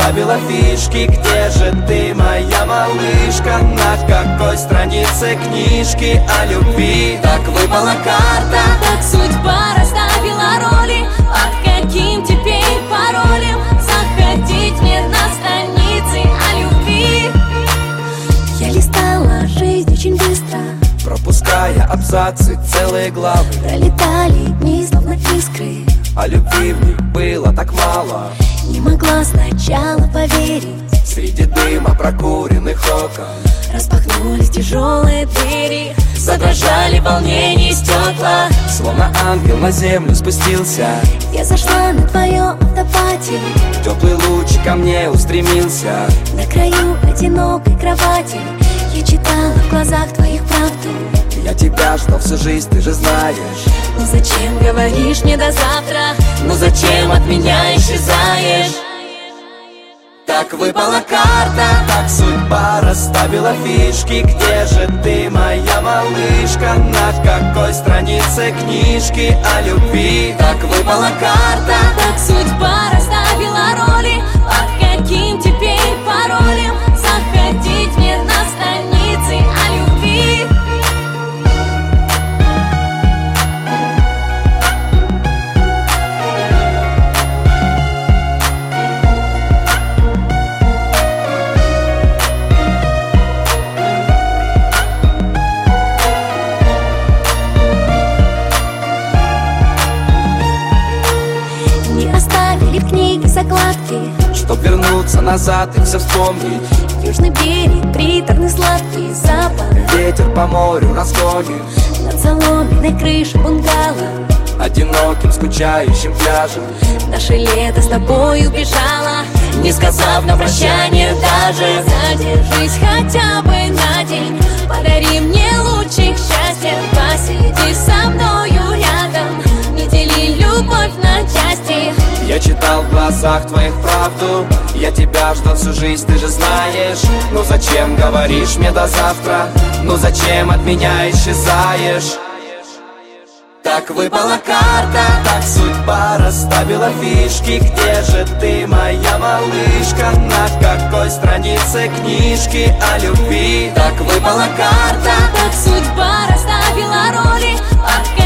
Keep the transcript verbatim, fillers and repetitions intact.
расставила фишки. Где же ты, моя малышка? На какой странице книжки о любви? Так выпала карта, так судьба расставила роли. Под каким теперь паролем заходить в мир на страницы о любви? Я листала жизнь очень быстро, пропуская абзацы, целые главы. пролетали дни, словно искры. А любви в них было так мало. Не могла сначала поверить. Среди дыма прокуренных окон распахнулись тяжелые двери, задрожали волнения стекла. Словно ангел на землю спустился. Я зашла на твоем автопате, теплый луч ко мне устремился. на краю одинокой кровати я читала в глазах твоих правду. Я тебя ждал всю жизнь, ты же знаешь. Ну зачем говоришь мне до завтра? Ну зачем от меня исчезаешь? Так выпала карта, так судьба расставила фишки. Где же ты, моя малышка? На какой странице книжки о любви? Так выпала карта, так судьба расставила роли. Под каким теперь паролем заходить в мир на страницы о любви? Оставили в книге закладки, чтоб вернуться назад и все вспомнить. Южный берег, приторный сладкий запах. Ветер по морю разгонит над соломенной крышей бунгало, одиноким скучающим пляжем. наше лето с тобой убежало, не сказав на прощание даже. Задержись хотя бы на день, подари мне лучик счастья. Посиди со мною рядом, не дели любовь на части. Я читал в глазах твоих правду. Я тебя ждал всю жизнь, ты же знаешь. Ну зачем говоришь мне до завтра? Ну зачем от меня исчезаешь? Так выпала карта, так судьба расставила фишки. Где же ты, моя малышка? На какой странице книжки о любви? Так выпала карта, так судьба расставила роли. Под